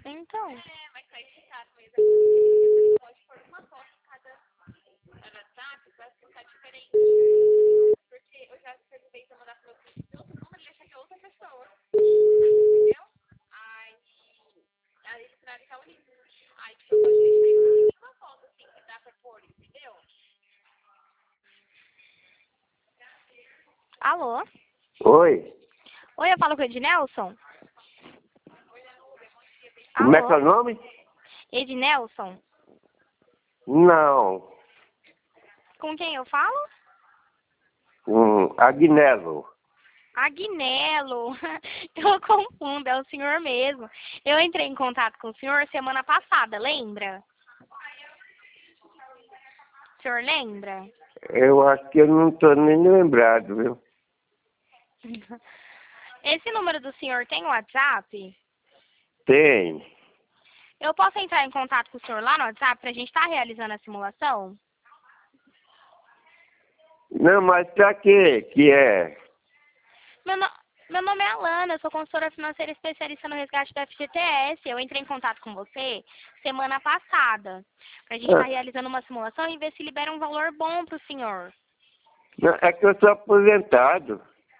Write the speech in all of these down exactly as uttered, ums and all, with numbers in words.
Então. É, mas tá excitado mesmo. Você pode pôr uma foto em cada WhatsApp pra ficar diferente. Porque eu já perguntei se eu mandar pro meu filho de outro número, ele acha que é outra pessoa. Entendeu? Aí, aí ele finaliza o livro. Aí que eu gosto de deixar uma foto assim, que dá pra pôr, entendeu? Alô? Oi, Oi, eu falo com o Ednelson? como é que é Alô? o nome? Ednelson? Não, Com quem eu falo? um, Agnello. Agnello. Eu confundo, é o senhor mesmo. Eu entrei em contato com o senhor semana passada, lembra? O senhor lembra? Eu acho que eu não estou nem lembrado, viu? Esse número do senhor tem WhatsApp? Tem. Eu posso entrar em contato com o senhor lá no WhatsApp pra gente estar realizando a simulação? Não, mas pra quê que é? Meu, no... Meu nome é Alana, eu sou consultora financeira especialista no resgate do F G T S. Eu entrei em contato com você semana passada pra gente estar Ah, realizando uma simulação e ver se libera um valor bom pro senhor. não, é que eu sou aposentado.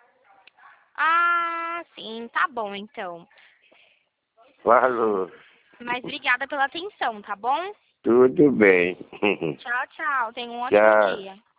Ah, sim, tá bom então. Falou. Mas obrigada pela atenção, tá bom? Tudo bem. Tchau, tchau. Tenha um ótimo Tchau. dia.